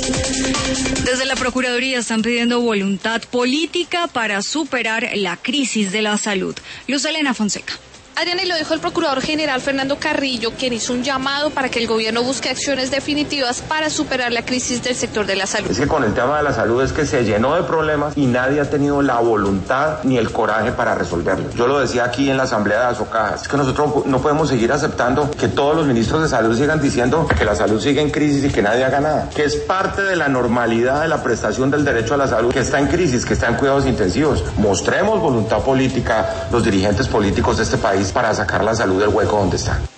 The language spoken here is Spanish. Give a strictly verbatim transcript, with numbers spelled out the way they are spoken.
Desde la Procuraduría están pidiendo voluntad política para superar la crisis de la salud. Luz Elena Fonseca. Adriana, y lo dijo el Procurador General Fernando Carrillo, quien hizo un llamado para que el gobierno busque acciones definitivas para superar la crisis del sector de la salud. Es que con el tema de la salud es que se llenó de problemas y nadie ha tenido la voluntad ni el coraje para resolverlos. Yo lo decía aquí en la Asamblea de Azocajas, es que nosotros no podemos seguir aceptando que todos los ministros de salud sigan diciendo que la salud sigue en crisis y que nadie haga nada, que es parte de la normalidad de la prestación del derecho a la salud, que está en crisis, que está en cuidados intensivos. Mostremos voluntad política los dirigentes políticos de este país para sacar la salud del hueco donde está.